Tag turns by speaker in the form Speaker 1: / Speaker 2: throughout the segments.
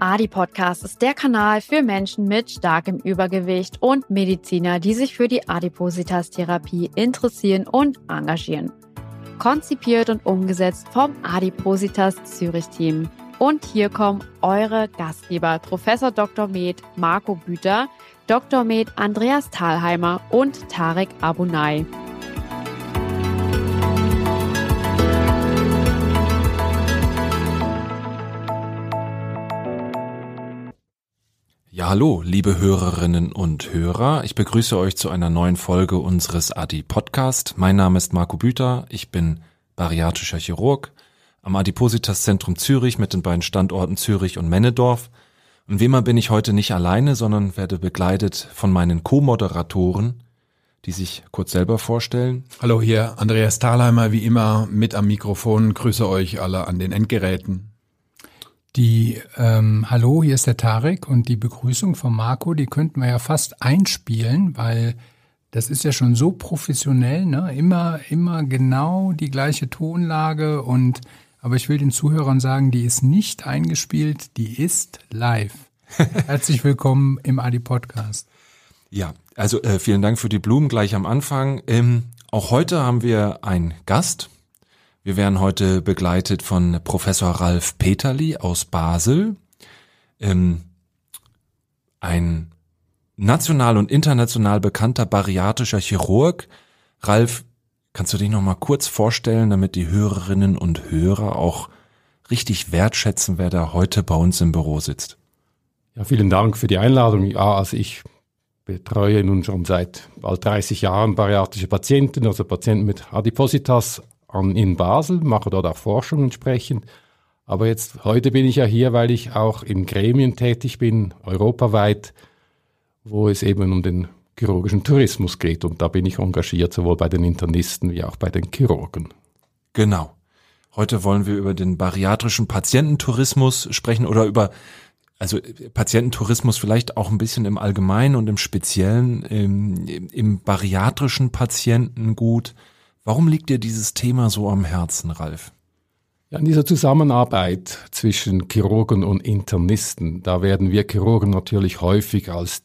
Speaker 1: Adi-Podcast ist der Kanal für Menschen mit starkem Übergewicht und Mediziner, die sich für die Adipositas-Therapie interessieren und engagieren. Konzipiert und umgesetzt vom Adipositas Zürich-Team. Und hier kommen eure Gastgeber, Professor Dr. Med Marco Büter, Dr. Med Andreas Thalheimer und Tarek Abunay.
Speaker 2: Ja, hallo, liebe Hörerinnen und Hörer. Ich begrüße euch zu einer neuen Folge unseres Adi-Podcast. Mein Name ist Marco Büter. Ich bin bariatrischer Chirurg am Adipositas-Zentrum Zürich mit den beiden Standorten Zürich und Männedorf. Und wie immer bin ich heute nicht alleine, sondern werde begleitet von meinen Co-Moderatoren, die sich kurz selber vorstellen.
Speaker 3: Hallo, hier Andreas Thalheimer, wie immer mit am Mikrofon. Grüße euch alle an den Endgeräten.
Speaker 4: Hallo, hier ist der Tarek und die Begrüßung von Marco, die könnten wir ja fast einspielen, weil das ist ja schon so professionell, ne? Immer genau die gleiche Tonlage aber ich will den Zuhörern sagen, die ist nicht eingespielt, die ist live. Herzlich willkommen im Adi-Podcast.
Speaker 2: Ja, also vielen Dank für die Blumen gleich am Anfang. Auch heute haben wir einen Gast. Wir werden heute begleitet von Professor Ralf Peterli aus Basel, ein national und international bekannter bariatrischer Chirurg. Ralf, kannst du dich noch mal kurz vorstellen, damit die Hörerinnen und Hörer auch richtig wertschätzen, wer da heute bei uns im Büro sitzt?
Speaker 5: Ja, vielen Dank für die Einladung. Ja, also ich betreue nun schon seit bald 30 Jahren bariatrische Patienten, also Patienten mit Adipositas in Basel, mache dort auch Forschung entsprechend. Aber heute bin ich ja hier, weil ich auch in Gremien tätig bin, europaweit, wo es eben um den chirurgischen Tourismus geht. Und da bin ich engagiert, sowohl bei den Internisten wie auch bei den Chirurgen.
Speaker 2: Genau. Heute wollen wir über den bariatrischen Patiententourismus sprechen oder also Patiententourismus vielleicht auch ein bisschen im Allgemeinen und im Speziellen, im bariatrischen Patientengut. Warum liegt dir dieses Thema so am Herzen, Ralf?
Speaker 5: Ja, in dieser Zusammenarbeit zwischen Chirurgen und Internisten, da werden wir Chirurgen natürlich häufig als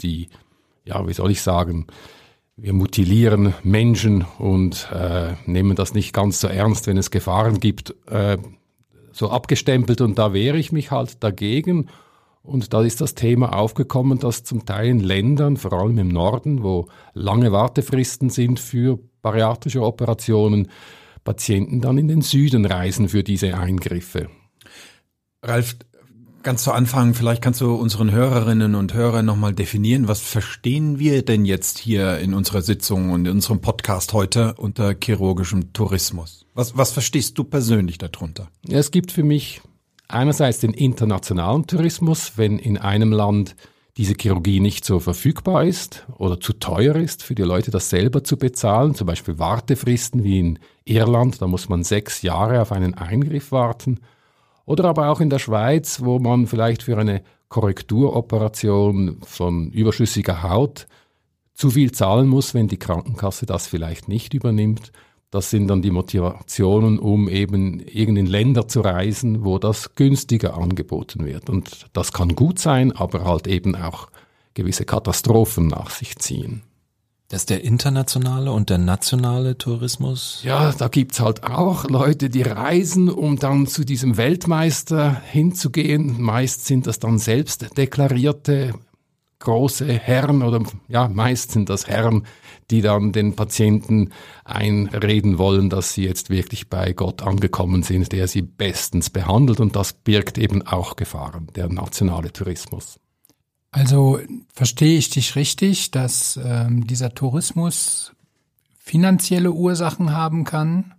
Speaker 5: wir mutilieren Menschen und nehmen das nicht ganz so ernst, wenn es Gefahren gibt, so abgestempelt, und da wehre ich mich halt dagegen. Und da ist das Thema aufgekommen, dass zum Teil in Ländern, vor allem im Norden, wo lange Wartefristen sind für bariatrische Operationen, Patienten dann in den Süden reisen für diese Eingriffe.
Speaker 3: Ralf, ganz zu Anfang, vielleicht kannst du unseren Hörerinnen und Hörern nochmal definieren, was verstehen wir denn jetzt hier in unserer Sitzung und in unserem Podcast heute unter chirurgischem Tourismus? Was verstehst du persönlich darunter?
Speaker 5: Ja, es gibt für mich einerseits den internationalen Tourismus, wenn in einem Land diese Chirurgie nicht so verfügbar ist oder zu teuer ist, für die Leute das selber zu bezahlen, zum Beispiel Wartefristen wie in Irland, da muss man 6 Jahre auf einen Eingriff warten. Oder aber auch in der Schweiz, wo man vielleicht für eine Korrekturoperation von überschüssiger Haut zu viel zahlen muss, wenn die Krankenkasse das vielleicht nicht übernimmt. Das sind dann die Motivationen, um eben in Länder zu reisen, wo das günstiger angeboten wird. Und das kann gut sein, aber halt eben auch gewisse Katastrophen nach sich ziehen.
Speaker 2: Das ist der internationale und der nationale Tourismus?
Speaker 5: Ja, da gibt's halt auch Leute, die reisen, um dann zu diesem Weltmeister hinzugehen. Meist sind das dann selbst deklarierte große Herren oder meist sind das Herren, die dann den Patienten einreden wollen, dass sie jetzt wirklich bei Gott angekommen sind, der sie bestens behandelt, und das birgt eben auch Gefahren, der nationale Tourismus.
Speaker 4: Also verstehe ich dich richtig, dass dieser Tourismus finanzielle Ursachen haben kann,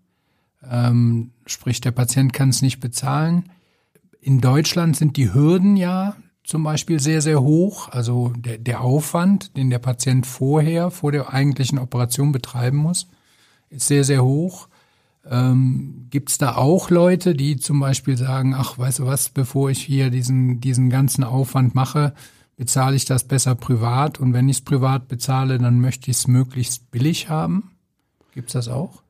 Speaker 4: sprich der Patient kann es nicht bezahlen. In Deutschland sind die Hürden ja zum Beispiel sehr, sehr hoch, also der Aufwand, den der Patient vor der eigentlichen Operation betreiben muss, ist sehr, sehr hoch. Gibt es da auch Leute, die zum Beispiel sagen, ach, weißt du was, bevor ich hier diesen ganzen Aufwand mache, bezahle ich das besser privat, und wenn ich es privat bezahle, dann möchte ich es möglichst billig haben? Gibt's das auch?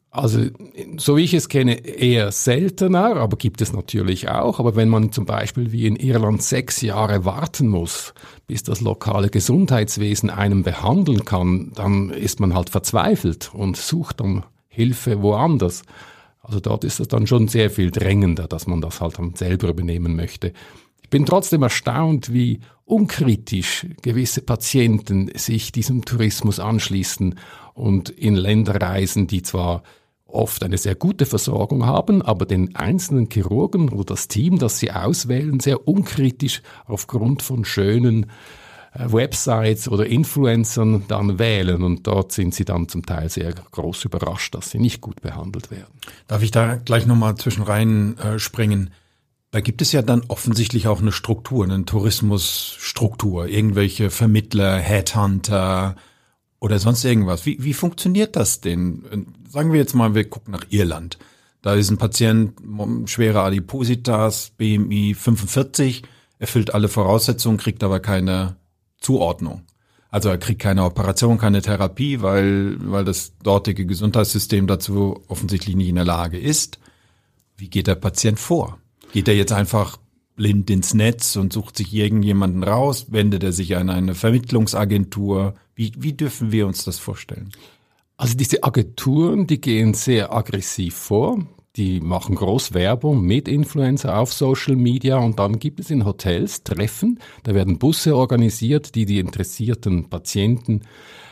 Speaker 5: Also, so wie ich es kenne, eher seltener, aber gibt es natürlich auch. Aber wenn man zum Beispiel wie in Irland 6 Jahre warten muss, bis das lokale Gesundheitswesen einen behandeln kann, dann ist man halt verzweifelt und sucht dann Hilfe woanders. Also dort ist es dann schon sehr viel drängender, dass man das halt dann selber übernehmen möchte. Ich bin trotzdem erstaunt, wie unkritisch gewisse Patienten sich diesem Tourismus anschließen und in Länder reisen, die zwar oft eine sehr gute Versorgung haben, aber den einzelnen Chirurgen oder das Team, das sie auswählen, sehr unkritisch aufgrund von schönen Websites oder Influencern dann wählen. Und dort sind sie dann zum Teil sehr groß überrascht, dass sie nicht gut behandelt werden.
Speaker 3: Darf ich da gleich nochmal zwischen rein springen? Da gibt es ja dann offensichtlich auch eine Struktur, eine Tourismusstruktur, irgendwelche Vermittler, Headhunter oder sonst irgendwas. Wie funktioniert das denn? Sagen wir jetzt mal, wir gucken nach Irland. Da ist ein Patient, schwere Adipositas, BMI 45, erfüllt alle Voraussetzungen, kriegt aber keine Zuordnung. Also er kriegt keine Operation, keine Therapie, weil das dortige Gesundheitssystem dazu offensichtlich nicht in der Lage ist. Wie geht der Patient vor? Geht er jetzt einfach blind ins Netz und sucht sich irgendjemanden raus? Wendet er sich an eine Vermittlungsagentur? Wie dürfen wir uns das vorstellen?
Speaker 5: Also diese Agenturen, die gehen sehr aggressiv vor. Die machen groß Werbung mit Influencer auf Social Media und dann gibt es in Hotels Treffen. Da werden Busse organisiert, die interessierten Patienten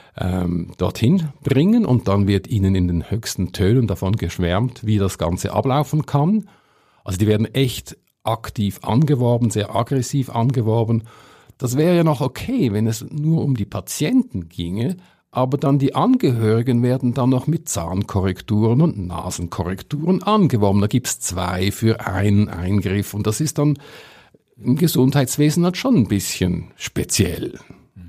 Speaker 5: dorthin bringen und dann wird ihnen in den höchsten Tönen davon geschwärmt, wie das Ganze ablaufen kann. Also die werden echt aktiv angeworben, sehr aggressiv angeworben. Das wäre ja noch okay, wenn es nur um die Patienten ginge, aber dann die Angehörigen werden dann noch mit Zahnkorrekturen und Nasenkorrekturen angeworben. Da gibt's 2 für einen Eingriff und das ist dann im Gesundheitswesen halt schon ein bisschen speziell.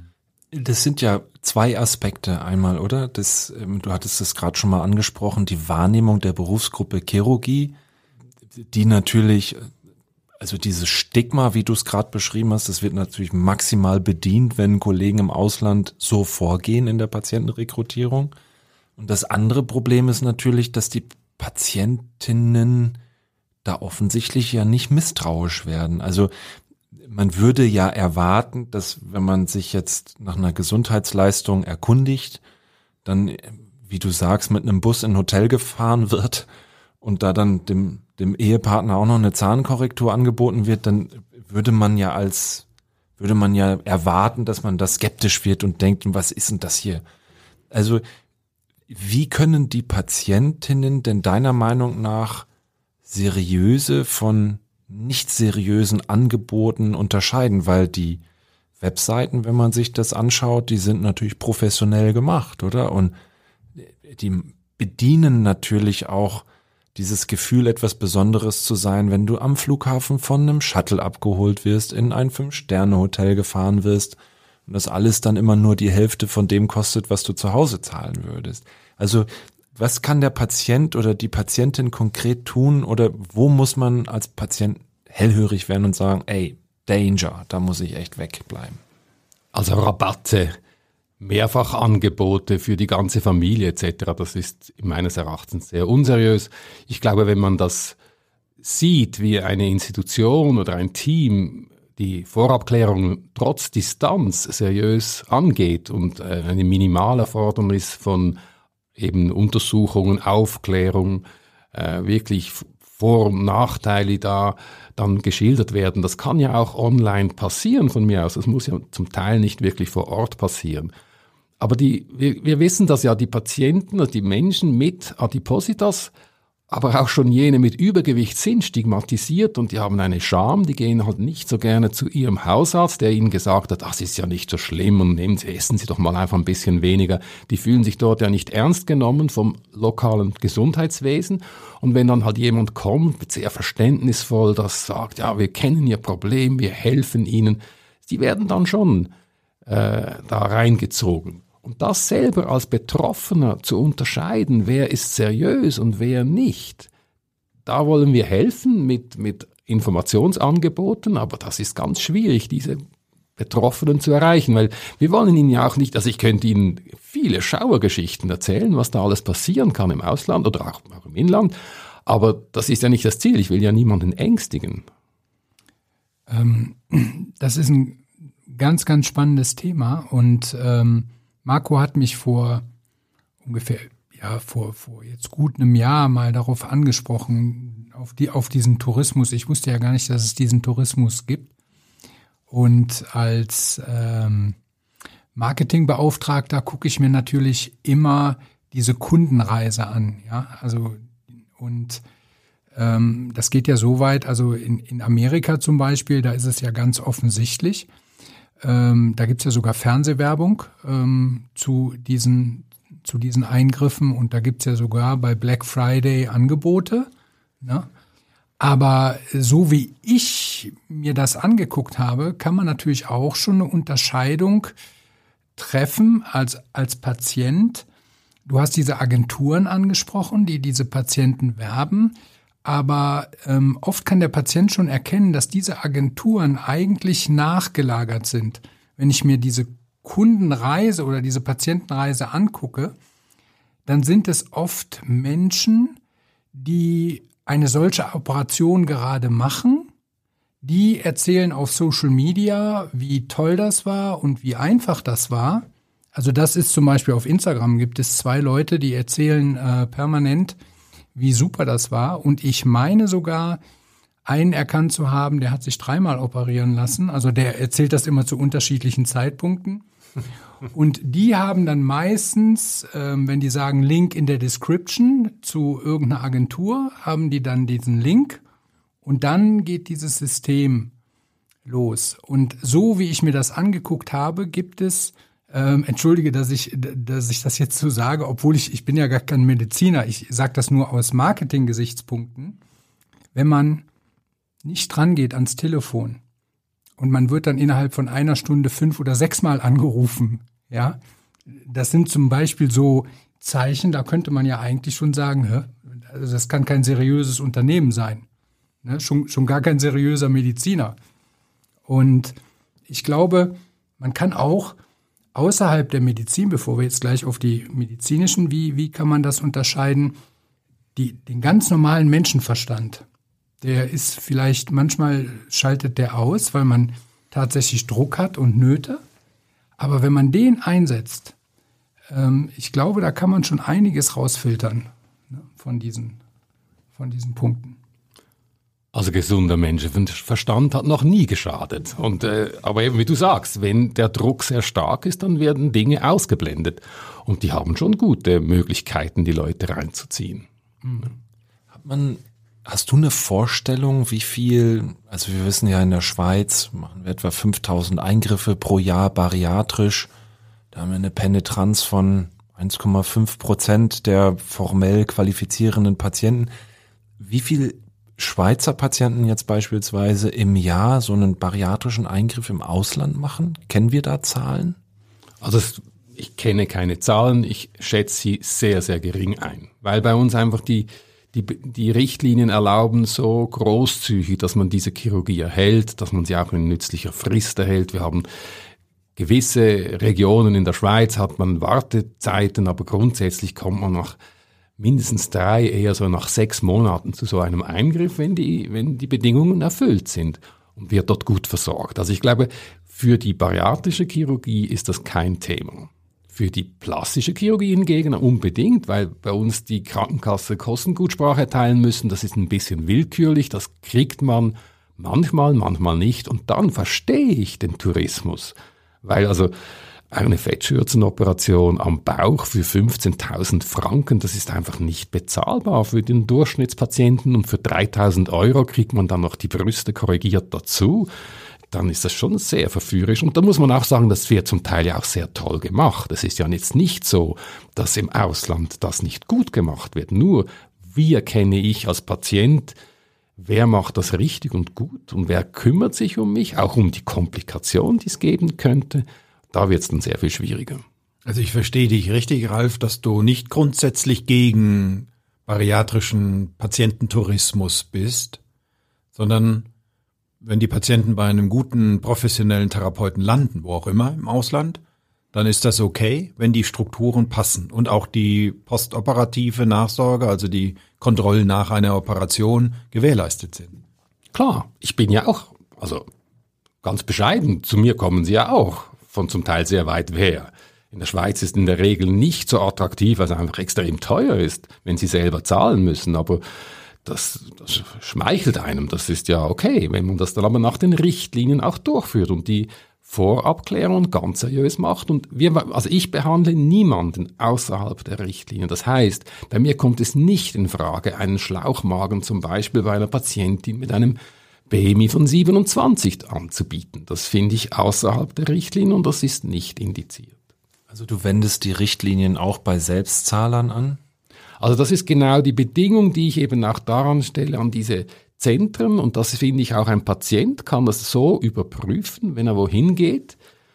Speaker 2: Das sind ja 2 Aspekte einmal, oder? Du hattest das gerade schon mal angesprochen, die Wahrnehmung der Berufsgruppe Chirurgie, die natürlich, also dieses Stigma, wie du es gerade beschrieben hast, das wird natürlich maximal bedient, wenn Kollegen im Ausland so vorgehen in der Patientenrekrutierung. Und das andere Problem ist natürlich, dass die Patientinnen da offensichtlich ja nicht misstrauisch werden. Also man würde ja erwarten, dass wenn man sich jetzt nach einer Gesundheitsleistung erkundigt, dann, wie du sagst, mit einem Bus in ein Hotel gefahren wird und da dann dem Ehepartner auch noch eine Zahnkorrektur angeboten wird, dann würde man ja erwarten, dass man da skeptisch wird und denkt, was ist denn das hier? Also, wie können die Patientinnen denn deiner Meinung nach seriöse von nicht seriösen Angeboten unterscheiden? Weil die Webseiten, wenn man sich das anschaut, die sind natürlich professionell gemacht, oder? Und die bedienen natürlich auch dieses Gefühl, etwas Besonderes zu sein, wenn du am Flughafen von einem Shuttle abgeholt wirst, in ein 5-Sterne-Hotel gefahren wirst und das alles dann immer nur die Hälfte von dem kostet, was du zu Hause zahlen würdest. Also was kann der Patient oder die Patientin konkret tun oder wo muss man als Patient hellhörig werden und sagen, ey, Danger, da muss ich echt wegbleiben?
Speaker 5: Also Rabatte, Mehrfachangebote für die ganze Familie etc., das ist meines Erachtens sehr unseriös. Ich glaube, wenn man das sieht, wie eine Institution oder ein Team die Vorabklärung trotz Distanz seriös angeht und eine Minimalerfordernis von eben Untersuchungen, Aufklärung, wirklich Vor- und Nachteile da dann geschildert werden. Das kann ja auch online passieren von mir aus. Das muss ja zum Teil nicht wirklich vor Ort passieren. Aber wir wissen, dass ja die Patienten, also die Menschen mit Adipositas, aber auch schon jene mit Übergewicht sind stigmatisiert und die haben eine Scham, die gehen halt nicht so gerne zu ihrem Hausarzt, der ihnen gesagt hat, das ist ja nicht so schlimm und essen Sie doch mal einfach ein bisschen weniger. Die fühlen sich dort ja nicht ernst genommen vom lokalen Gesundheitswesen und wenn dann halt jemand kommt, sehr verständnisvoll, das sagt, ja, wir kennen Ihr Problem, wir helfen Ihnen, die werden dann schon da reingezogen. Und das selber als Betroffener zu unterscheiden, wer ist seriös und wer nicht, da wollen wir helfen mit Informationsangeboten, aber das ist ganz schwierig, diese Betroffenen zu erreichen, weil wir wollen ihnen ja auch nicht, also ich könnte ihnen viele Schauergeschichten erzählen, was da alles passieren kann im Ausland oder auch im Inland, aber das ist ja nicht das Ziel, ich will ja niemanden ängstigen.
Speaker 4: Das ist ein ganz, ganz spannendes Thema und Marco hat mich vor jetzt gut einem Jahr mal darauf angesprochen, auf diesen Tourismus. Ich wusste ja gar nicht, dass es diesen Tourismus gibt. Und als Marketingbeauftragter gucke ich mir natürlich immer diese Kundenreise an. Ja, also und das geht ja so weit. Also in Amerika zum Beispiel, da ist es ja ganz offensichtlich. Da gibt's ja sogar Fernsehwerbung zu diesen Eingriffen und da gibt's ja sogar bei Black Friday Angebote. Ne? Aber so wie ich mir das angeguckt habe, kann man natürlich auch schon eine Unterscheidung treffen als Patient. Du hast diese Agenturen angesprochen, die diese Patienten werben. Aber oft kann der Patient schon erkennen, dass diese Agenturen eigentlich nachgelagert sind. Wenn ich mir diese Kundenreise oder diese Patientenreise angucke, dann sind es oft Menschen, die eine solche Operation gerade machen. Die erzählen auf Social Media, wie toll das war und wie einfach das war. Also das ist zum Beispiel auf Instagram, gibt es 2 Leute, die erzählen permanent, wie super das war. Und ich meine sogar, einen erkannt zu haben, der hat sich 3-mal operieren lassen. Also der erzählt das immer zu unterschiedlichen Zeitpunkten. Und die haben dann meistens, wenn die sagen Link in der Description zu irgendeiner Agentur, haben die dann diesen Link und dann geht dieses System los. Und so wie ich mir das angeguckt habe, gibt es, entschuldige, dass ich das jetzt so sage, obwohl ich bin ja gar kein Mediziner, ich sage das nur aus Marketing-Gesichtspunkten, wenn man nicht dran geht ans Telefon, und man wird dann innerhalb von einer Stunde 5 oder 6 Mal angerufen. Ja, das sind zum Beispiel so Zeichen, da könnte man ja eigentlich schon sagen, also das kann kein seriöses Unternehmen sein. Ne? Schon gar kein seriöser Mediziner. Und ich glaube, man kann auch außerhalb der Medizin, bevor wir jetzt gleich auf die medizinischen, wie kann man das unterscheiden, den ganz normalen Menschenverstand. Der ist vielleicht, manchmal schaltet der aus, weil man tatsächlich Druck hat und Nöte. Aber wenn man den einsetzt, ich glaube, da kann man schon einiges rausfiltern, ne, von diesen Punkten.
Speaker 5: Also gesunder Menschenverstand hat noch nie geschadet. Und aber eben wie du sagst, wenn der Druck sehr stark ist, dann werden Dinge ausgeblendet. Und die haben schon gute Möglichkeiten, die Leute reinzuziehen.
Speaker 2: Hast du eine Vorstellung, wie viel, also wir wissen ja in der Schweiz machen wir etwa 5000 Eingriffe pro Jahr bariatrisch. Da haben wir eine Penetranz von 1,5% der formell qualifizierenden Patienten. Wie viel Schweizer Patienten jetzt beispielsweise im Jahr so einen bariatrischen Eingriff im Ausland machen? Kennen wir da Zahlen?
Speaker 5: Also ich kenne keine Zahlen, ich schätze sie sehr, sehr gering ein, weil bei uns einfach die Richtlinien erlauben so großzügig, dass man diese Chirurgie erhält, dass man sie auch in nützlicher Frist erhält. Wir haben gewisse Regionen in der Schweiz, hat man Wartezeiten, aber grundsätzlich kommt man nach mindestens 3, eher so nach 6 Monaten zu so einem Eingriff, wenn die Bedingungen erfüllt sind und wird dort gut versorgt. Also ich glaube, für die bariatrische Chirurgie ist das kein Thema. Für die plastische Chirurgie hingegen unbedingt, weil bei uns die Krankenkasse Kostengutsprache erteilen müssen. Das ist ein bisschen willkürlich, das kriegt man manchmal, manchmal nicht. Und dann verstehe ich den Tourismus, weil also eine Fettschürzenoperation am Bauch für 15.000 Franken, das ist einfach nicht bezahlbar für den Durchschnittspatienten. Und für 3.000 € kriegt man dann noch die Brüste korrigiert dazu. Dann ist das schon sehr verführerisch. Und da muss man auch sagen, das wird zum Teil ja auch sehr toll gemacht. Es ist ja jetzt nicht so, dass im Ausland das nicht gut gemacht wird. Nur, wie erkenne ich als Patient, wer macht das richtig und gut und wer kümmert sich um mich, auch um die Komplikation, die es geben könnte. Da wird es dann sehr viel schwieriger.
Speaker 3: Also ich verstehe dich richtig, Ralf, dass du nicht grundsätzlich gegen bariatrischen Patiententourismus bist, sondern wenn die Patienten bei einem guten professionellen Therapeuten landen, wo auch immer im Ausland, dann ist das okay, wenn die Strukturen passen und auch die postoperative Nachsorge, also die Kontrollen nach einer Operation, gewährleistet sind.
Speaker 5: Klar, ich bin ja auch, also ganz bescheiden, zu mir kommen sie ja auch von zum Teil sehr weit her. In der Schweiz ist in der Regel nicht so attraktiv, weil es einfach extrem teuer ist, wenn sie selber zahlen müssen, aber das schmeichelt einem, das ist ja okay, wenn man das dann aber nach den Richtlinien auch durchführt und die Vorabklärung ganz seriös macht. Und ich behandle niemanden außerhalb der Richtlinien. Das heißt, bei mir kommt es nicht in Frage, einen Schlauchmagen zum Beispiel bei einer Patientin mit einem BMI von 27 anzubieten. Das finde ich außerhalb der Richtlinien und das ist nicht indiziert.
Speaker 2: Also du wendest die Richtlinien auch bei Selbstzahlern an?
Speaker 5: Also das ist genau die Bedingung, die ich eben auch daran stelle, an diese Zentren. Und das finde ich auch, ein Patient kann das so überprüfen, wenn er wohin geht,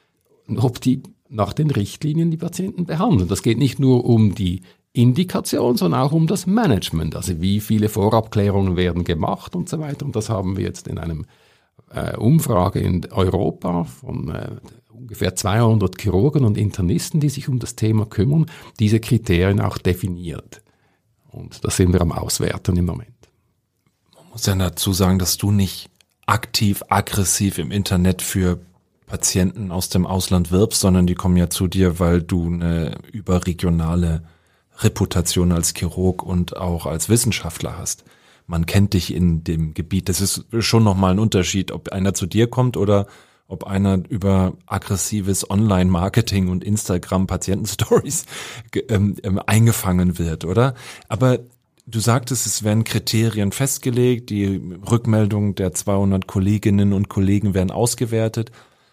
Speaker 5: ob die nach den Richtlinien die Patienten behandeln. Das geht nicht nur um die Indikation, sondern auch um das Management. Also wie viele Vorabklärungen werden gemacht und so weiter. Und das haben wir jetzt in einem Umfrage in Europa von ungefähr 200 Chirurgen und Internisten, die sich um das Thema kümmern, diese Kriterien auch definiert. Und das sind wir am Auswerten im Moment.
Speaker 2: Man muss ja dazu sagen, dass du nicht aktiv, aggressiv im Internet für Patienten aus dem Ausland wirbst, sondern die kommen ja zu dir, weil du eine überregionale Reputation als Chirurg und auch als Wissenschaftler hast. Man kennt dich in dem Gebiet. Das ist schon nochmal ein Unterschied, ob einer zu dir kommt oder ob einer über aggressives Online-Marketing und Instagram-Patienten-Stories eingefangen wird, oder? Aber du sagtest, es werden Kriterien festgelegt, die Rückmeldungen der 200 Kolleginnen und Kollegen werden ausgewertet.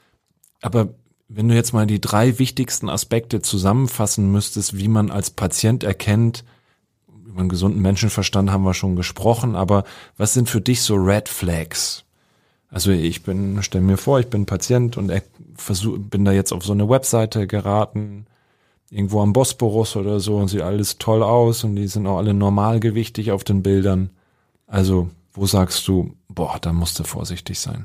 Speaker 2: Aber wenn du jetzt mal die 3 wichtigsten Aspekte zusammenfassen müsstest, wie man als Patient erkennt, über einen gesunden Menschenverstand haben wir schon gesprochen, aber was sind für dich so Red Flags? Also stell mir vor, ich bin Patient und bin da jetzt auf so eine Webseite geraten, irgendwo am Bosporus oder so, und sieht alles toll aus und die sind auch alle normalgewichtig auf den Bildern. Also, wo sagst du, da musst du vorsichtig sein?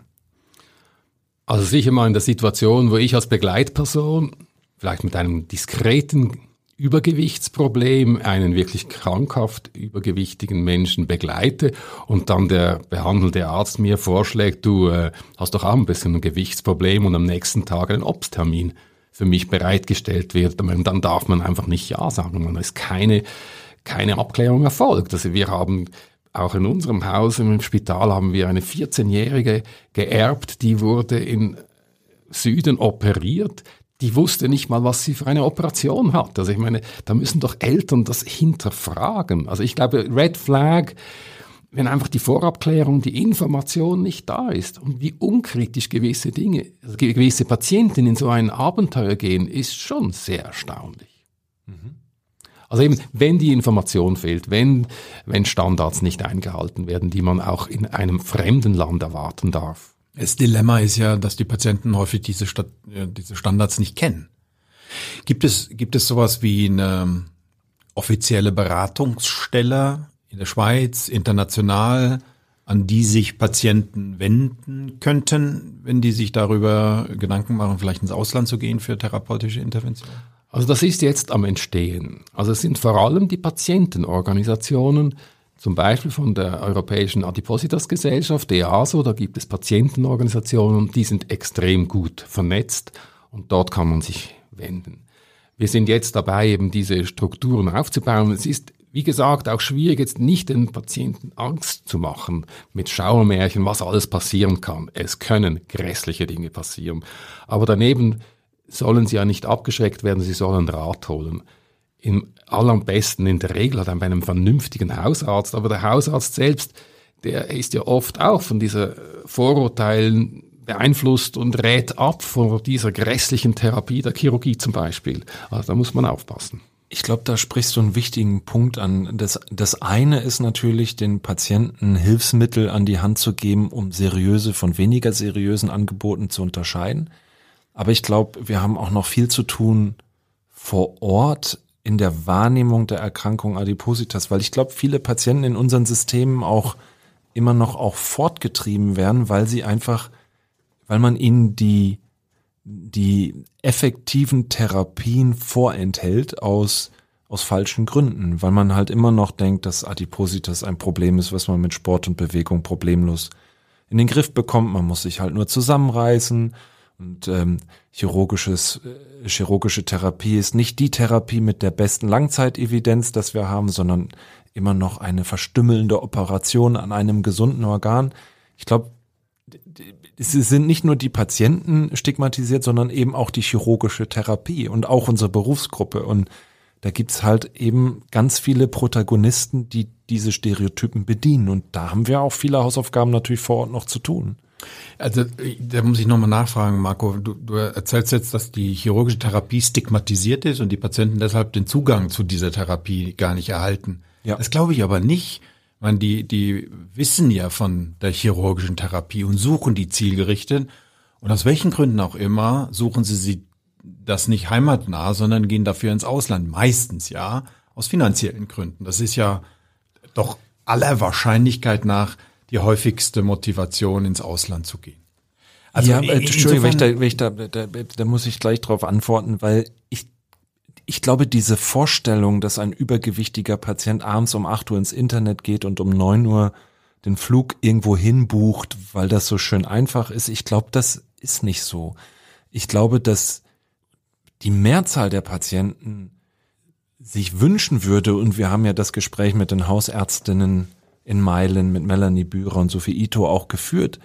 Speaker 5: Also sicher mal in der Situation, wo ich als Begleitperson vielleicht mit einem diskreten Übergewichtsproblem einen wirklich krankhaft übergewichtigen Menschen begleite und dann der behandelnde Arzt mir vorschlägt, du hast doch auch ein bisschen ein Gewichtsproblem und am nächsten Tag ein OPS-Termin für mich bereitgestellt wird, dann darf man einfach nicht Ja sagen. Man ist keine Abklärung erfolgt. Also wir haben auch in unserem Haus, im Spital, haben wir eine 14-Jährige geerbt, die wurde in Süden operiert. Die wusste nicht mal, was sie für eine Operation hat. Also ich meine, da müssen doch Eltern das hinterfragen. Also ich glaube, Red Flag, wenn einfach die Vorabklärung, die Information nicht da ist und wie unkritisch gewisse Dinge, also gewisse Patienten in so ein Abenteuer gehen, ist schon sehr erstaunlich. Mhm. Also eben, wenn die Information fehlt, wenn Standards nicht eingehalten werden, die man auch in einem fremden Land erwarten darf.
Speaker 3: Das Dilemma ist ja, dass die Patienten häufig diese Standards nicht kennen. Gibt es sowas wie eine offizielle Beratungsstelle in der Schweiz, international, an die sich Patienten wenden könnten, wenn die sich darüber Gedanken machen, vielleicht ins Ausland zu gehen für therapeutische Intervention?
Speaker 5: Also das ist jetzt am Entstehen. Also es sind vor allem die Patientenorganisationen, zum Beispiel von der Europäischen Adipositas-Gesellschaft, EASO, da gibt es Patientenorganisationen und die sind extrem gut vernetzt und dort kann man sich wenden. Wir sind jetzt dabei, eben diese Strukturen aufzubauen. Es ist, wie gesagt, auch schwierig, jetzt nicht den Patienten Angst zu machen mit Schauermärchen, was alles passieren kann. Es können grässliche Dinge passieren. Aber daneben sollen sie ja nicht abgeschreckt werden, sie sollen Rat holen. Im allerbesten in der Regel hat er bei einem vernünftigen Hausarzt, aber der Hausarzt selbst, der ist ja oft auch von diesen Vorurteilen beeinflusst und rät ab vor dieser grässlichen Therapie der Chirurgie zum Beispiel. Also da muss man aufpassen.
Speaker 2: Ich glaube, da sprichst du einen wichtigen Punkt an. Das eine ist natürlich, den Patienten Hilfsmittel an die Hand zu geben, um seriöse von weniger seriösen Angeboten zu unterscheiden. Aber ich glaube, wir haben auch noch viel zu tun vor Ort in der Wahrnehmung der Erkrankung Adipositas, weil ich glaube, viele Patienten in unseren Systemen auch immer noch auch fortgetrieben werden, weil man ihnen die effektiven Therapien vorenthält aus falschen Gründen, weil man halt immer noch denkt, dass Adipositas ein Problem ist, was man mit Sport und Bewegung problemlos in den Griff bekommt. Man muss sich halt nur zusammenreißen und chirurgische Therapie ist nicht die Therapie mit der besten Langzeitevidenz, das wir haben, sondern immer noch eine verstümmelnde Operation an einem gesunden Organ. Ich glaube, es sind nicht nur die Patienten stigmatisiert, sondern eben auch die chirurgische Therapie und auch unsere Berufsgruppe. Und da gibt's halt eben ganz viele Protagonisten, die diese Stereotypen bedienen. Und da haben wir auch viele Hausaufgaben natürlich vor Ort noch zu tun.
Speaker 3: Also da muss ich nochmal nachfragen, Marco. Du erzählst jetzt, dass die chirurgische Therapie stigmatisiert ist und die Patienten deshalb den Zugang zu dieser Therapie gar nicht erhalten. Ja. Das glaube ich aber nicht. Ich meine, die wissen ja von der chirurgischen Therapie und suchen die zielgerichtet. Und aus welchen Gründen auch immer suchen sie das nicht heimatnah, sondern gehen dafür ins Ausland. Meistens ja, aus finanziellen Gründen. Das ist ja doch aller Wahrscheinlichkeit nach die häufigste Motivation, ins Ausland zu gehen.
Speaker 2: Also ja, Entschuldigung, da muss ich gleich drauf antworten, weil ich glaube, diese Vorstellung, dass ein übergewichtiger Patient abends um 8 Uhr ins Internet geht und um 9 Uhr den Flug irgendwo hin bucht, weil das so schön einfach ist, ich glaube, das ist nicht so. Ich glaube, dass die Mehrzahl der Patienten sich wünschen würde, und wir haben ja das Gespräch mit den Hausärztinnen in Meilen, mit Melanie Bührer und Sophie Ito auch geführt,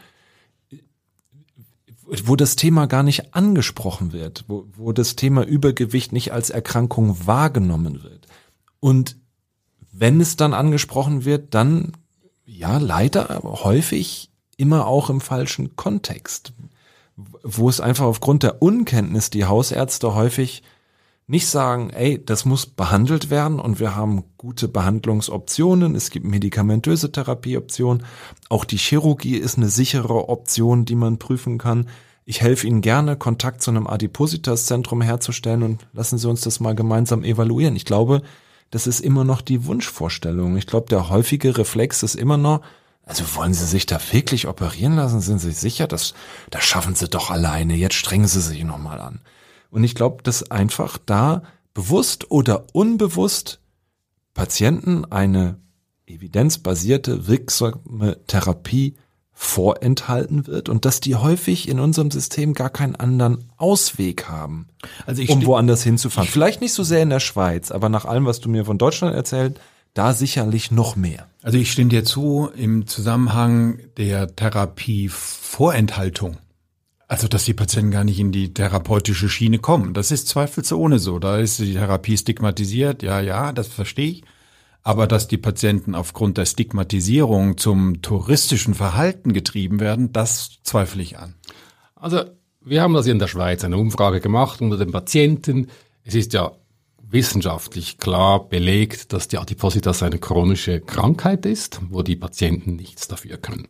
Speaker 2: wo das Thema gar nicht angesprochen wird, wo das Thema Übergewicht nicht als Erkrankung wahrgenommen wird. Und wenn es dann angesprochen wird, dann ja leider häufig immer auch im falschen Kontext, wo es einfach aufgrund der Unkenntnis die Hausärzte häufig nicht sagen, ey, das muss behandelt werden und wir haben gute Behandlungsoptionen, es gibt medikamentöse Therapieoptionen, auch die Chirurgie ist eine sichere Option, die man prüfen kann. Ich helfe Ihnen gerne, Kontakt zu einem Adipositas-Zentrum herzustellen und lassen Sie uns das mal gemeinsam evaluieren. Ich glaube, das ist immer noch die Wunschvorstellung. Ich glaube, der häufige Reflex ist immer noch, also wollen Sie sich da wirklich operieren lassen? Sind Sie sicher? Das schaffen Sie doch alleine. Jetzt strengen Sie sich nochmal an. Und ich glaube, dass einfach da bewusst oder unbewusst Patienten eine evidenzbasierte, wirksame Therapie vorenthalten wird und dass die häufig in unserem System gar keinen anderen Ausweg haben, um woanders hinzufahren. Vielleicht nicht so sehr in der Schweiz, aber nach allem, was du mir von Deutschland erzählst, da sicherlich noch mehr.
Speaker 3: Also ich stimme dir zu im Zusammenhang der Therapievorenthaltung. Also, dass die Patienten gar nicht in die therapeutische Schiene kommen. Das ist zweifelsohne so. Da ist die Therapie stigmatisiert. Ja, das verstehe ich. Aber dass die Patienten aufgrund der Stigmatisierung zum touristischen Verhalten getrieben werden, das zweifle ich an.
Speaker 5: Also, wir haben das in der Schweiz eine Umfrage gemacht unter den Patienten. Es ist ja wissenschaftlich klar belegt, dass die Adipositas eine chronische Krankheit ist, wo die Patienten nichts dafür können.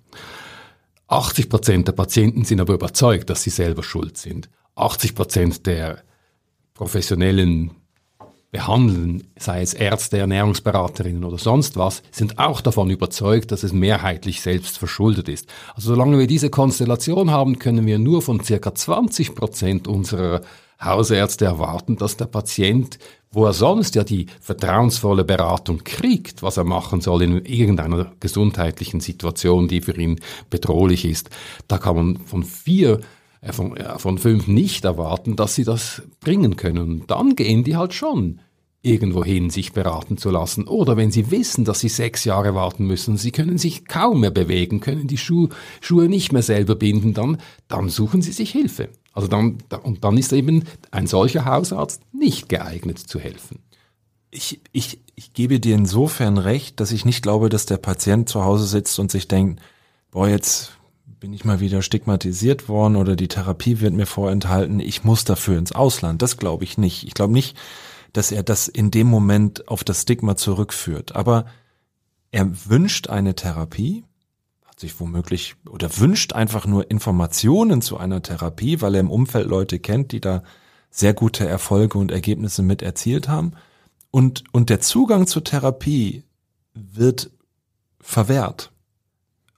Speaker 5: 80% der Patienten sind aber überzeugt, dass sie selber schuld sind. 80% der professionellen Behandelnden, sei es Ärzte, Ernährungsberaterinnen oder sonst was, sind auch davon überzeugt, dass es mehrheitlich selbst verschuldet ist. Also solange wir diese Konstellation haben, können wir nur von circa 20% unserer Hausärzte erwarten, dass der Patient, wo er sonst ja die vertrauensvolle Beratung kriegt, was er machen soll in irgendeiner gesundheitlichen Situation, die für ihn bedrohlich ist, da kann man von 5 nicht erwarten, dass sie das bringen können. Und dann gehen die halt schon irgendwo hin, sich beraten zu lassen. Oder wenn sie wissen, dass sie 6 Jahre warten müssen, sie können sich kaum mehr bewegen, können die Schuhe nicht mehr selber binden, dann suchen sie sich Hilfe. Also dann ist eben ein solcher Hausarzt nicht geeignet zu helfen.
Speaker 2: Ich gebe dir insofern recht, dass ich nicht glaube, dass der Patient zu Hause sitzt und sich denkt, boah, jetzt bin ich mal wieder stigmatisiert worden oder die Therapie wird mir vorenthalten, ich muss dafür ins Ausland. Das glaube ich nicht. Ich glaube nicht, dass er das in dem Moment auf das Stigma zurückführt. Aber er wünscht eine Therapie, hat sich womöglich oder wünscht einfach nur Informationen zu einer Therapie, weil er im Umfeld Leute kennt, die da sehr gute Erfolge und Ergebnisse mit erzielt haben. Und der Zugang zur Therapie wird verwehrt.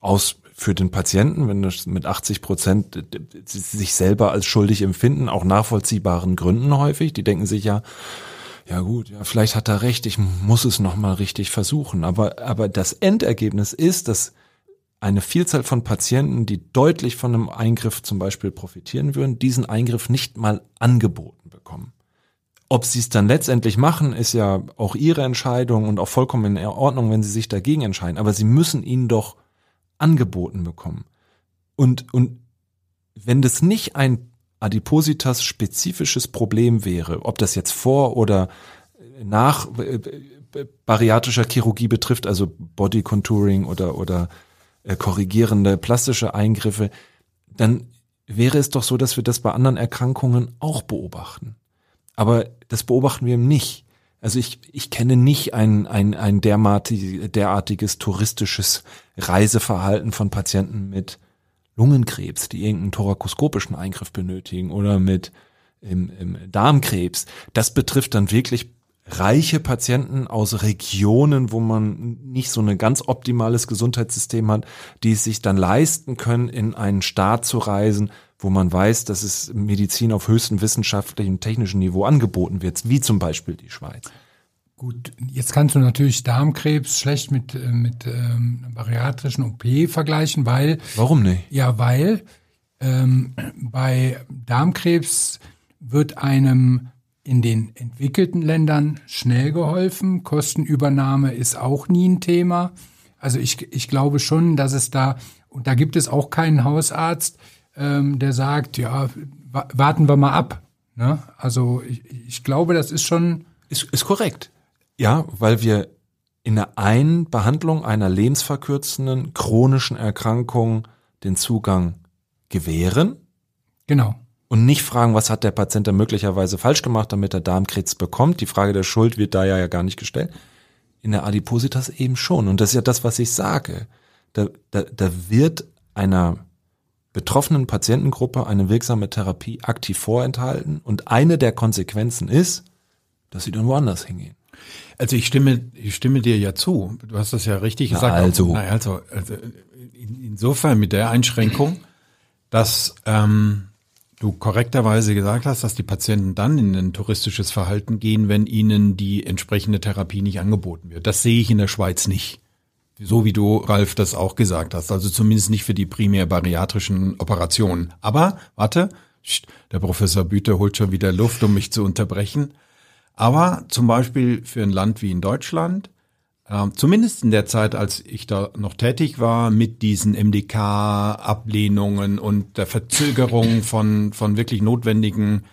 Speaker 2: für den Patienten, wenn das mit 80% sich selber als schuldig empfinden, auch nachvollziehbaren Gründen häufig. Die denken sich ja gut, ja, vielleicht hat er recht, ich muss es nochmal richtig versuchen. Aber das Endergebnis ist, dass eine Vielzahl von Patienten, die deutlich von einem Eingriff zum Beispiel profitieren würden, diesen Eingriff nicht mal angeboten bekommen. Ob sie es dann letztendlich machen, ist ja auch ihre Entscheidung und auch vollkommen in Ordnung, wenn sie sich dagegen entscheiden. Aber sie müssen ihn doch angeboten bekommen. Und wenn das nicht ein Adipositas-spezifisches Problem wäre, ob das jetzt vor oder nach bariatrischer Chirurgie betrifft, also Body Contouring oder korrigierende plastische Eingriffe, dann wäre es doch so, dass wir das bei anderen Erkrankungen auch beobachten. Aber das beobachten wir nicht. Also ich kenne nicht ein derartiges touristisches Reiseverhalten von Patienten mit Lungenkrebs, die irgendeinen thorakoskopischen Eingriff benötigen oder mit Darmkrebs. Das betrifft dann wirklich reiche Patienten aus Regionen, wo man nicht so ein ganz optimales Gesundheitssystem hat, die es sich dann leisten können, in einen Staat zu reisen, wo man weiß, dass es Medizin auf höchstem wissenschaftlichen und technischen Niveau angeboten wird, wie zum Beispiel die Schweiz.
Speaker 4: Gut, jetzt kannst du natürlich Darmkrebs schlecht mit bariatrischen OP vergleichen, weil...
Speaker 2: Warum nicht?
Speaker 4: Ja, weil bei Darmkrebs wird einem in den entwickelten Ländern schnell geholfen. Kostenübernahme ist auch nie ein Thema. Also ich glaube schon, dass es da gibt es auch keinen Hausarzt, der sagt, ja, warten wir mal ab. Ne? Also ich glaube, das ist schon...
Speaker 2: Ist korrekt. Ja, weil wir in der einen Behandlung einer lebensverkürzenden chronischen Erkrankung den Zugang gewähren.
Speaker 4: Genau.
Speaker 2: Und nicht fragen, was hat der Patient da möglicherweise falsch gemacht, damit er Darmkrebs bekommt. Die Frage der Schuld wird da ja gar nicht gestellt. In der Adipositas eben schon. Und das ist ja das, was ich sage. Da wird einer betroffenen Patientengruppe eine wirksame Therapie aktiv vorenthalten. Und eine der Konsequenzen ist, dass sie dann woanders hingehen.
Speaker 3: Also ich stimme dir ja zu. Du hast das ja richtig gesagt.
Speaker 2: Also
Speaker 3: Insofern mit der Einschränkung, dass du korrekterweise gesagt hast, dass die Patienten dann in ein touristisches Verhalten gehen, wenn ihnen die entsprechende Therapie nicht angeboten wird. Das sehe ich in der Schweiz nicht. So wie du, Ralf, das auch gesagt hast. Also zumindest nicht für die primär bariatrischen Operationen. Aber, warte, der Professor Büter holt schon wieder Luft, um mich zu unterbrechen. Aber zum Beispiel für ein Land wie in Deutschland, zumindest in der Zeit, als ich da noch tätig war, mit diesen MDK-Ablehnungen und der Verzögerung von wirklich notwendigen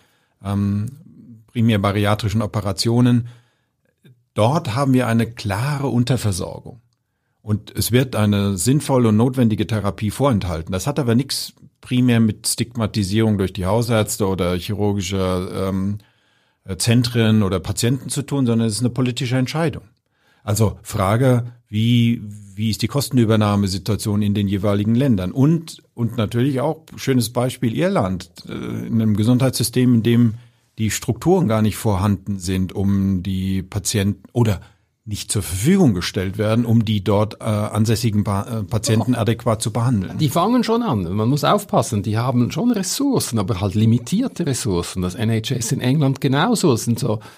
Speaker 3: primär bariatrischen Operationen, dort haben wir eine klare Unterversorgung. Und es wird eine sinnvolle und notwendige Therapie vorenthalten. Das hat aber nichts primär mit Stigmatisierung durch die Hausärzte oder chirurgische Zentren oder Patienten zu tun, sondern es ist eine politische Entscheidung. Also Frage, wie ist die Kostenübernahmesituation in den jeweiligen Ländern? Und natürlich auch, schönes Beispiel, Irland, in einem Gesundheitssystem, in dem die Strukturen gar nicht vorhanden sind, um die Patienten oder nicht zur Verfügung gestellt werden, um die dort ansässigen Patienten adäquat zu behandeln.
Speaker 5: Die fangen schon an. Man muss aufpassen. Die haben schon Ressourcen, aber halt limitierte Ressourcen. Das NHS in England genauso. Das sind so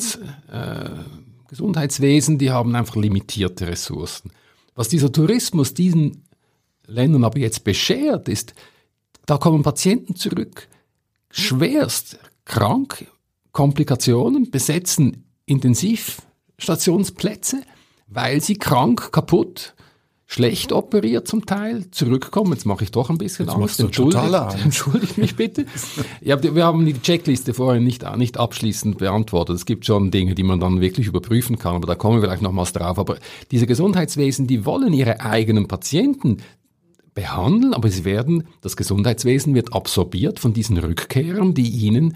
Speaker 5: Staatsgesundheitswesen, die haben einfach limitierte Ressourcen. Was dieser Tourismus diesen Ländern aber jetzt beschert, ist, da kommen Patienten zurück, schwerst krank, Komplikationen, besetzen Intensivstationsplätze, weil sie krank, kaputt, schlecht operiert zum Teil, zurückkommen. Jetzt mache ich doch ein bisschen Angst. Entschuldigt mich bitte. Ja, wir haben die Checkliste vorhin nicht abschließend beantwortet. Es gibt schon Dinge, die man dann wirklich überprüfen kann, aber da kommen wir vielleicht nochmals drauf. Aber diese Gesundheitswesen, die wollen ihre eigenen Patienten behandeln, aber das Gesundheitswesen wird absorbiert von diesen Rückkehrern, die ihnen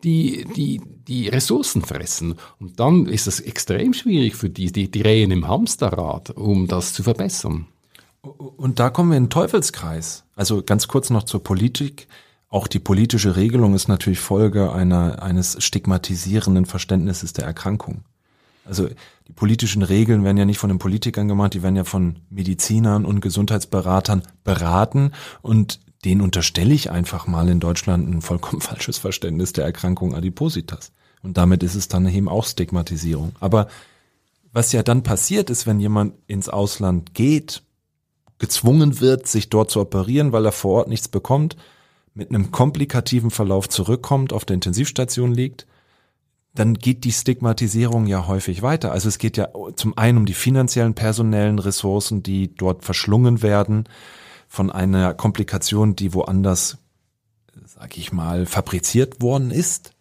Speaker 5: die Ressourcen fressen. Und dann ist es extrem schwierig für die drehen im Hamsterrad, um das zu verbessern.
Speaker 2: Und da kommen wir in den Teufelskreis. Also ganz kurz noch zur Politik. Auch die politische Regelung ist natürlich Folge eines stigmatisierenden Verständnisses der Erkrankung. Also die politischen Regeln werden ja nicht von den Politikern gemacht, die werden ja von Medizinern und Gesundheitsberatern beraten und denen unterstelle ich einfach mal in Deutschland ein vollkommen falsches Verständnis der Erkrankung Adipositas. Und damit ist es dann eben auch Stigmatisierung. Aber was ja dann passiert ist, wenn jemand ins Ausland geht, gezwungen wird, sich dort zu operieren, weil er vor Ort nichts bekommt, mit einem komplikativen Verlauf zurückkommt, auf der Intensivstation liegt, dann geht die Stigmatisierung ja häufig weiter. Also es geht ja zum einen um die finanziellen, personellen Ressourcen, die dort verschlungen werden von einer Komplikation, die woanders, sag ich mal, fabriziert worden ist.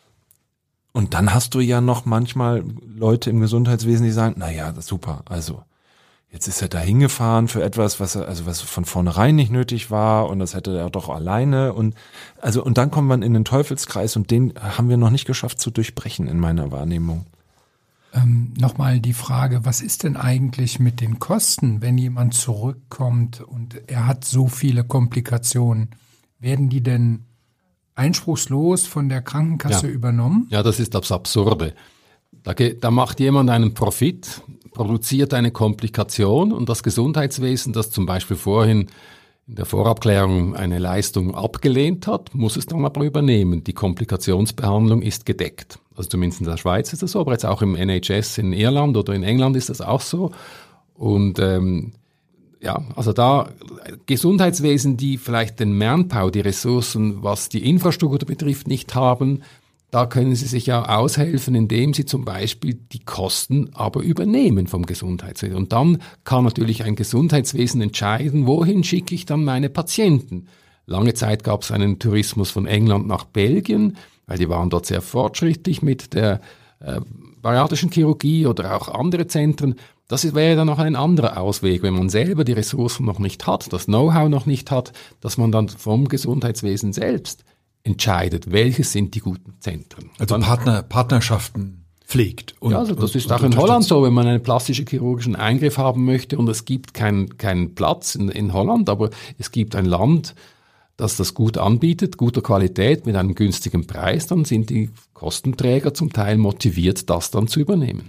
Speaker 2: Und dann hast du ja noch manchmal Leute im Gesundheitswesen, die sagen, naja, das ist super, also jetzt ist er da hingefahren für etwas, was von vornherein nicht nötig war und das hätte er doch alleine und dann kommt man in den Teufelskreis und den haben wir noch nicht geschafft zu durchbrechen in meiner Wahrnehmung.
Speaker 4: Nochmal die Frage, was ist denn eigentlich mit den Kosten, wenn jemand zurückkommt und er hat so viele Komplikationen? Werden die denn einspruchslos von der Krankenkasse übernommen?
Speaker 5: Ja, das ist das Absurde. Da macht jemand einen Profit, produziert eine Komplikation und das Gesundheitswesen, das zum Beispiel vorhin in der Vorabklärung eine Leistung abgelehnt hat, muss es dann aber übernehmen. Die Komplikationsbehandlung ist gedeckt. Also zumindest in der Schweiz ist das so, aber jetzt auch im NHS in Irland oder in England ist das auch so. Und also da Gesundheitswesen, die vielleicht den Manpower, die Ressourcen, was die Infrastruktur betrifft, nicht haben, da können sie sich ja aushelfen, indem sie zum Beispiel die Kosten aber übernehmen vom Gesundheitswesen. Und dann kann natürlich ein Gesundheitswesen entscheiden, wohin schicke ich dann meine Patienten. Lange Zeit gab es einen Tourismus von England nach Belgien, weil die waren dort sehr fortschrittlich mit der bariatrischen Chirurgie oder auch andere Zentren. Das wäre dann noch ein anderer Ausweg, wenn man selber die Ressourcen noch nicht hat, das Know-how noch nicht hat, dass man dann vom Gesundheitswesen selbst entscheidet, welches sind die guten Zentren.
Speaker 3: Also Partnerschaften pflegt.
Speaker 5: Also das ist auch in Holland so, wenn man einen plastischen chirurgischen Eingriff haben möchte und es gibt keinen Platz in Holland, aber es gibt ein Land, das das gut anbietet, guter Qualität mit einem günstigen Preis, dann sind die Kostenträger zum Teil motiviert, das dann zu übernehmen.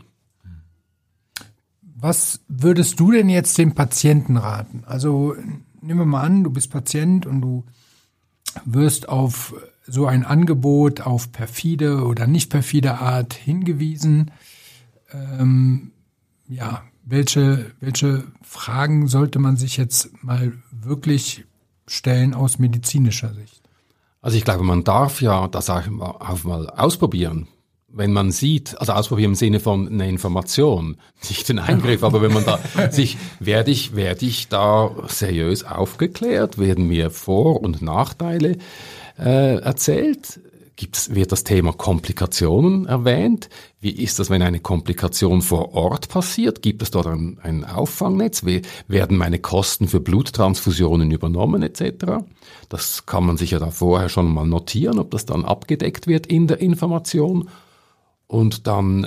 Speaker 4: Was würdest du denn jetzt dem Patienten raten? Also nehmen wir mal an, du bist Patient und du wirst auf so ein Angebot auf perfide oder nicht perfide Art hingewiesen. Welche Fragen sollte man sich jetzt mal wirklich stellen aus medizinischer Sicht?
Speaker 5: Also ich glaube, man darf ja das auch mal ausprobieren. Wenn man sieht, also ausprobieren im Sinne von einer Information, nicht den Eingriff, aber wenn man da werde ich da seriös aufgeklärt, werden mir Vor- und Nachteile erzählt, wird das Thema Komplikationen erwähnt, wie ist das, wenn eine Komplikation vor Ort passiert, gibt es dort ein Auffangnetz, werden meine Kosten für Bluttransfusionen übernommen etc. Das kann man sich ja da vorher schon mal notieren, ob das dann abgedeckt wird in der Information. Und dann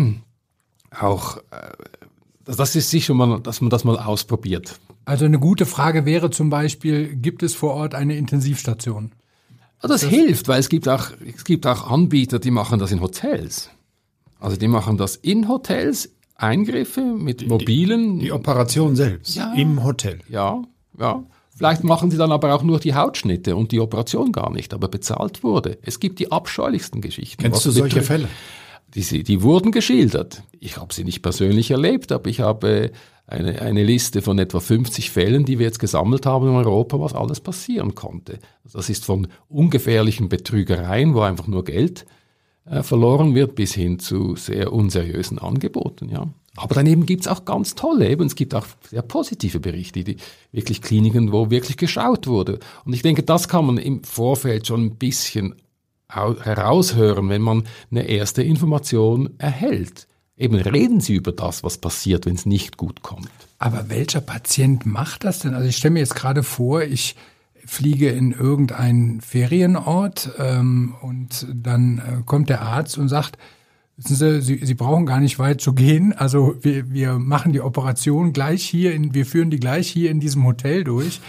Speaker 5: auch, das ist sicher mal, dass man das mal ausprobiert.
Speaker 4: Also eine gute Frage wäre zum Beispiel, gibt es vor Ort eine Intensivstation?
Speaker 5: Das hilft, weil es gibt auch Anbieter, die machen das in Hotels. Also die machen das in Hotels, Eingriffe mit mobilen.
Speaker 3: Die Operation selbst im Hotel.
Speaker 5: Ja. Vielleicht machen sie dann aber auch nur die Hautschnitte und die Operation gar nicht, aber bezahlt wurde. Es gibt die abscheulichsten Geschichten.
Speaker 3: Kennst du solche Fälle?
Speaker 5: Die wurden geschildert. Ich habe sie nicht persönlich erlebt, aber ich habe eine Liste von etwa 50 Fällen, die wir jetzt gesammelt haben in Europa, was alles passieren konnte. Das ist von ungefährlichen Betrügereien, wo einfach nur Geld verloren wird, bis hin zu sehr unseriösen Angeboten. Ja. Aber daneben gibt's auch ganz tolle, es gibt auch sehr positive Berichte, die wirklich Kliniken, wo wirklich geschaut wurde. Und ich denke, das kann man im Vorfeld schon ein bisschen heraushören, wenn man eine erste Information erhält. Eben reden Sie über das, was passiert, wenn es nicht gut kommt.
Speaker 4: Aber welcher Patient macht das denn? Also ich stelle mir jetzt gerade vor, ich fliege in irgendeinen Ferienort und dann kommt der Arzt und sagt, wissen Sie brauchen gar nicht weit zu gehen. Also wir machen die Operation gleich hier, wir führen die gleich hier in diesem Hotel durch.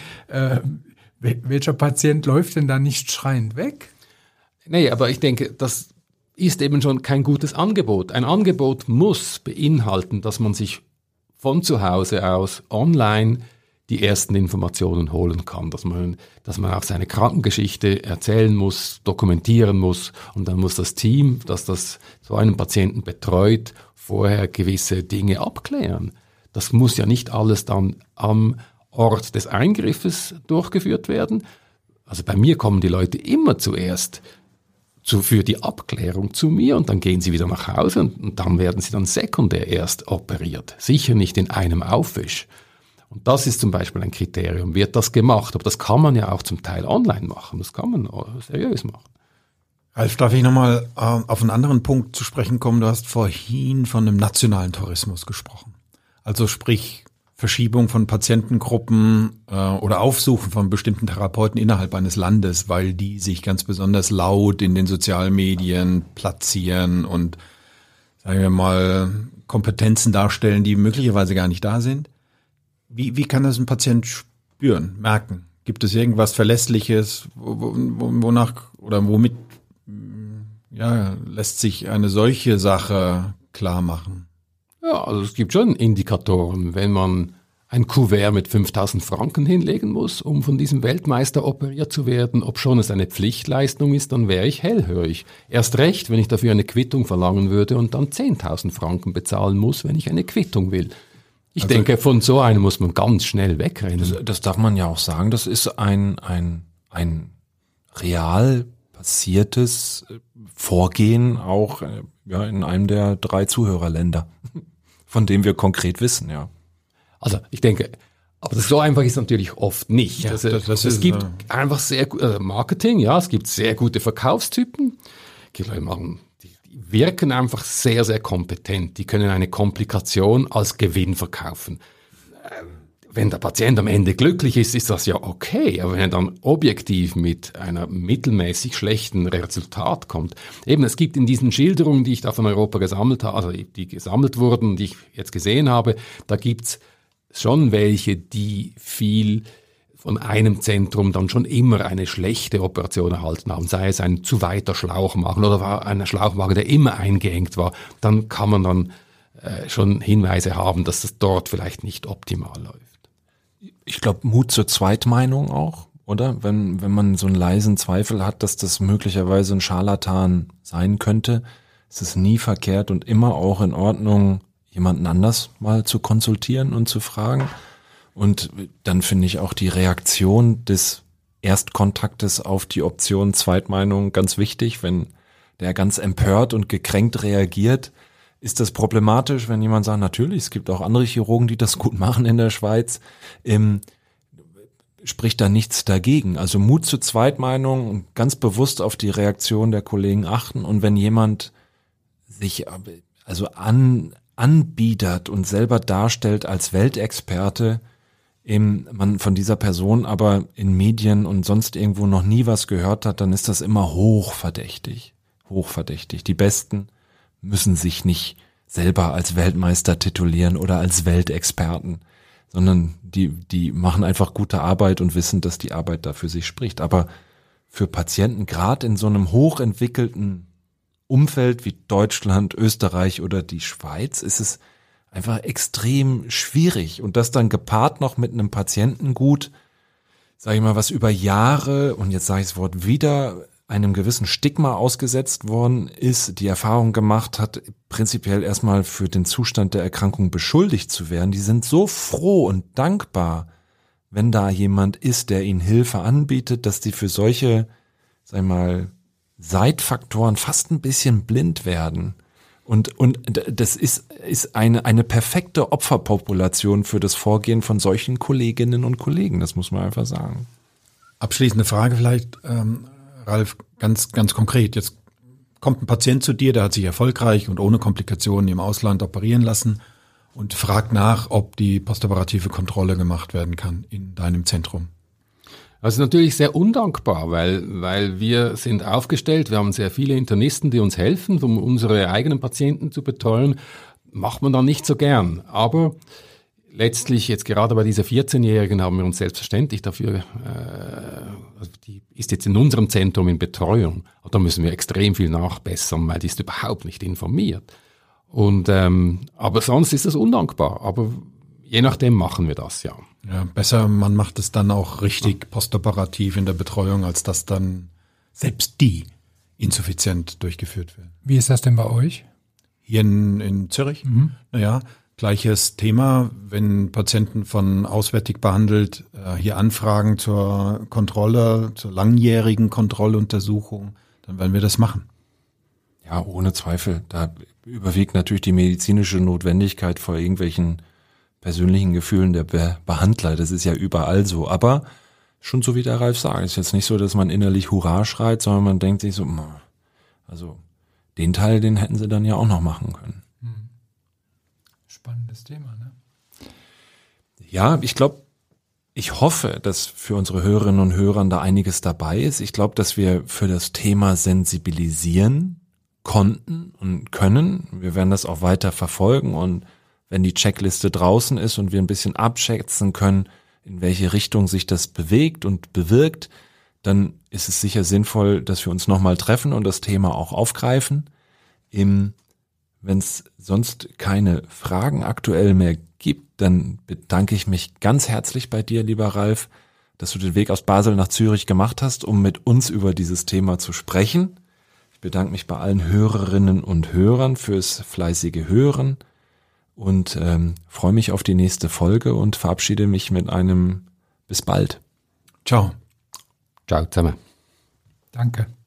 Speaker 4: Welcher Patient läuft denn da nicht schreiend weg?
Speaker 5: Nee, aber ich denke, dass ist eben schon kein gutes Angebot. Ein Angebot muss beinhalten, dass man sich von zu Hause aus online die ersten Informationen holen kann, dass man auch seine Krankengeschichte erzählen muss, dokumentieren muss und dann muss das Team, das so einen Patienten betreut, vorher gewisse Dinge abklären. Das muss ja nicht alles dann am Ort des Eingriffes durchgeführt werden. Also bei mir kommen die Leute immer zuerst für die Abklärung zu mir und dann gehen sie wieder nach Hause und dann werden sie dann sekundär erst operiert. Sicher nicht in einem Aufwisch. Und das ist zum Beispiel ein Kriterium. Wird das gemacht? Aber das kann man ja auch zum Teil online machen. Das kann man seriös machen.
Speaker 3: Ralf, darf ich nochmal auf einen anderen Punkt zu sprechen kommen? Du hast vorhin von einem nationalen Tourismus gesprochen. Also sprich Verschiebung von Patientengruppen oder Aufsuchen von bestimmten Therapeuten innerhalb eines Landes, weil die sich ganz besonders laut in den sozialen Medien platzieren und, sagen wir mal, Kompetenzen darstellen, die möglicherweise gar nicht da sind. Wie kann das ein Patient spüren, merken? Gibt es irgendwas Verlässliches, wonach oder womit lässt sich eine solche Sache klar machen?
Speaker 5: Ja, also es gibt schon Indikatoren. Wenn man ein Kuvert mit 5.000 Franken hinlegen muss, um von diesem Weltmeister operiert zu werden, ob schon es eine Pflichtleistung ist, dann wäre ich hellhörig. Erst recht, wenn ich dafür eine Quittung verlangen würde und dann 10.000 Franken bezahlen muss, wenn ich eine Quittung will. Ich denke, von so einem muss man ganz schnell wegrennen.
Speaker 2: Das darf man ja auch sagen, das ist ein real passiertes Vorgehen auch in einem der 3 Zuhörerländer, von dem wir konkret wissen, ja.
Speaker 5: Also ich denke, aber so einfach ist natürlich oft nicht.
Speaker 3: Ja,
Speaker 5: also, es gibt einfach sehr gut Marketing, ja, es gibt sehr gute Verkaufstypen. Die wirken einfach sehr, sehr kompetent. Die können eine Komplikation als Gewinn verkaufen. Wenn der Patient am Ende glücklich ist, ist das ja okay. Aber wenn er dann objektiv mit einer mittelmäßig schlechten Resultat kommt. Eben, es gibt in diesen Schilderungen, die ich da von Europa gesammelt habe, also die gesammelt wurden, die ich jetzt gesehen habe, da gibt's schon welche, die viel von einem Zentrum dann schon immer eine schlechte Operation erhalten haben, sei es ein zu weiter Schlauchmagen oder war ein Schlauchmagen, der immer eingeengt war, dann kann man dann schon Hinweise haben, dass das dort vielleicht nicht optimal läuft.
Speaker 2: Ich glaube, Mut zur Zweitmeinung auch, oder? Wenn man so einen leisen Zweifel hat, dass das möglicherweise ein Scharlatan sein könnte, ist es nie verkehrt und immer auch in Ordnung, jemanden anders mal zu konsultieren und zu fragen. Und dann finde ich auch die Reaktion des Erstkontaktes auf die Option Zweitmeinung ganz wichtig. Wenn der ganz empört und gekränkt reagiert, ist das problematisch, wenn jemand sagt, natürlich, es gibt auch andere Chirurgen, die das gut machen in der Schweiz, spricht da nichts dagegen. Also Mut zur Zweitmeinung und ganz bewusst auf die Reaktion der Kollegen achten. Und wenn jemand sich also anbietet und selber darstellt als Weltexperte, man von dieser Person aber in Medien und sonst irgendwo noch nie was gehört hat, dann ist das immer hochverdächtig. Hochverdächtig. Die Besten müssen sich nicht selber als Weltmeister titulieren oder als Weltexperten, sondern die machen einfach gute Arbeit und wissen, dass die Arbeit da für sich spricht. Aber für Patienten, gerade in so einem hochentwickelten Umfeld wie Deutschland, Österreich oder die Schweiz, ist es einfach extrem schwierig. Und das dann gepaart noch mit einem Patientengut, sage ich mal, was über Jahre, und jetzt sage ich das Wort wieder, einem gewissen Stigma ausgesetzt worden ist, die Erfahrung gemacht hat, prinzipiell erstmal für den Zustand der Erkrankung beschuldigt zu werden. Die sind so froh und dankbar, wenn da jemand ist, der ihnen Hilfe anbietet, dass die für solche, sag ich mal, Seitfaktoren fast ein bisschen blind werden. Und das ist eine perfekte Opferpopulation für das Vorgehen von solchen Kolleginnen und Kollegen, das muss man einfach sagen.
Speaker 3: Abschließende Frage vielleicht, Ralf, ganz konkret. Jetzt kommt ein Patient zu dir, der hat sich erfolgreich und ohne Komplikationen im Ausland operieren lassen und fragt nach, ob die postoperative Kontrolle gemacht werden kann in deinem Zentrum.
Speaker 5: Das ist natürlich sehr undankbar, weil wir sind aufgestellt, wir haben sehr viele Internisten, die uns helfen, um unsere eigenen Patienten zu betreuen. Macht man dann nicht so gern. Aber letztlich jetzt gerade bei dieser 14-Jährigen haben wir uns selbstverständlich dafür, die ist jetzt in unserem Zentrum in Betreuung. Und da müssen wir extrem viel nachbessern, weil die ist überhaupt nicht informiert. Und aber sonst ist das undankbar. Aber je nachdem machen wir das, ja.
Speaker 3: Ja, besser, man macht es dann auch richtig postoperativ in der Betreuung, als dass dann selbst die insuffizient durchgeführt werden.
Speaker 4: Wie ist das denn bei euch?
Speaker 3: Hier in Zürich, naja, gleiches Thema, wenn Patienten von auswärtig behandelt hier anfragen zur Kontrolle, zur langjährigen Kontrolluntersuchung, dann werden wir das machen.
Speaker 2: Ja, ohne Zweifel. Da überwiegt natürlich die medizinische Notwendigkeit vor irgendwelchen persönlichen Gefühlen der Behandler. Das ist ja überall so. Aber schon so wie der Ralf sagt, ist jetzt nicht so, dass man innerlich Hurra schreit, sondern man denkt sich so, also den Teil, den hätten sie dann ja auch noch machen können.
Speaker 4: Spannendes Thema, ne?
Speaker 2: Ja, ich hoffe, dass für unsere Hörerinnen und Hörer da einiges dabei ist. Ich glaube, dass wir für das Thema sensibilisieren konnten und können. Wir werden das auch weiter verfolgen und wenn die Checkliste draußen ist und wir ein bisschen abschätzen können, in welche Richtung sich das bewegt und bewirkt, dann ist es sicher sinnvoll, dass wir uns nochmal treffen und das Thema auch aufgreifen. Wenn es sonst keine Fragen aktuell mehr gibt, dann bedanke ich mich ganz herzlich bei dir, lieber Ralf, dass du den Weg aus Basel nach Zürich gemacht hast, um mit uns über dieses Thema zu sprechen. Ich bedanke mich bei allen Hörerinnen und Hörern fürs fleißige Hören und freue mich auf die nächste Folge und verabschiede mich mit einem bis bald.
Speaker 3: Ciao.
Speaker 5: Ciao zusammen.
Speaker 4: Danke.